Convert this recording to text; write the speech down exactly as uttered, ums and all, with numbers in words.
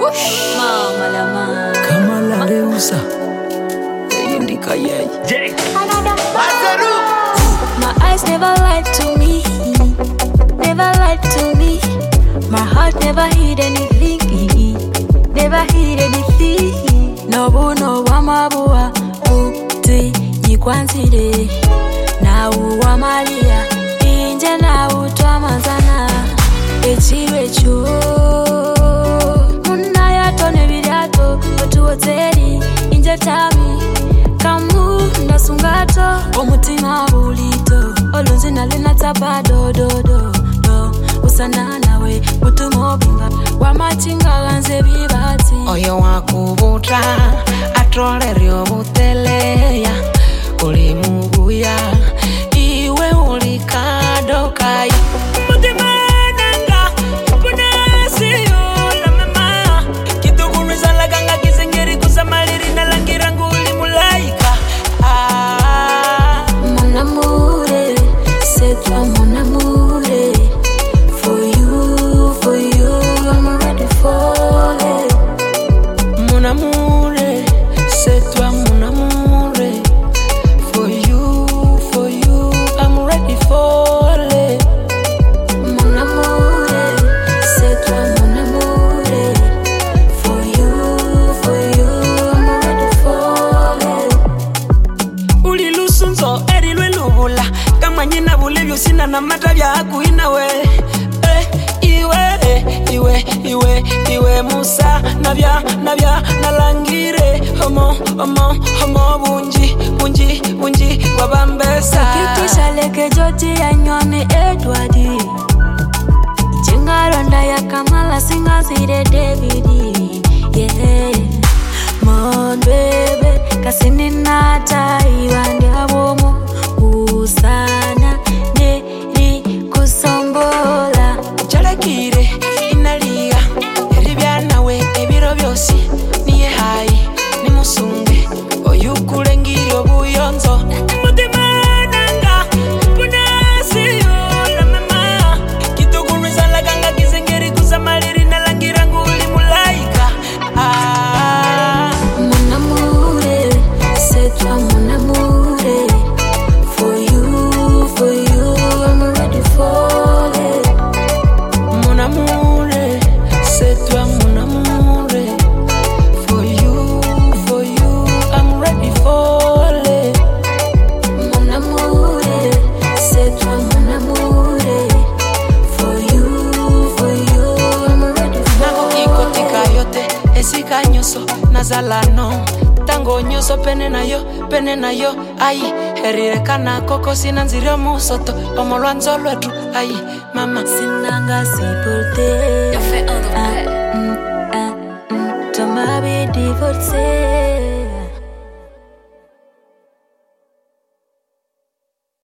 Mama la mama kama la leusa indika yeye. My eyes never lied to me, never lied to me. My heart never hid anything, never hid anything. No no wamabua uti nyikwanzire na uwa malia inje na utwa manzana echiwe chu munaya tone birato otuoteri inje tami kamu ndasungato omutima bulito olunzi nalina tabado do do do usana nawe mutumo binga wamachinga ganze bibati oyo wakubuta atrolerio buteleya uli mubuya iwe uli kadokai mutima nanga punasi yo la mama kitukumiza la ganga kisengeri kusamaliri na langira nguli mulaika. ah mon amour c'est toi mon amour for you for you I'm ready for it mon amour c'est toi mon amour for you for you I'm ready for it mon amour c'est toi mon amour for you for you I'm ready for it uli lusunzo eri lwelubula kama nyina bulevyo sina na matabya akuina we eh, iwe iwe iwe iwe musa nabya nabya nalangire homo homo homo bunji bunji bunji wabambesa kitisha leke joti ya nyome Edwardi chingaronda ya kamala singazire Davidi yeah mon bebe kasini nata iwande abomo usana neri kusombola chalekire inaliga eribya nawe ebiro byosi niye hayi ni musunge oyukulengire obuyonzo mutima nanga punasi yo la mama kitukumiza la ganga kisengeri kusamaliri na langira nguli mulaika. ah mon amour c'est toi mon amour for you for you I'm ready for it mon amour c'est toi mon amour for you for you I'm ready for it mon amour c'est toi mon amour for you for you I'm ready for nago ikotika yote esika nyoso nazalano tango nyoso pene nayo pene nayo ai herire kana koko sina nzirio musoto omolwanzo lwetu ai mama sinanga siporte ah mm, ah mm, to ma be divorcé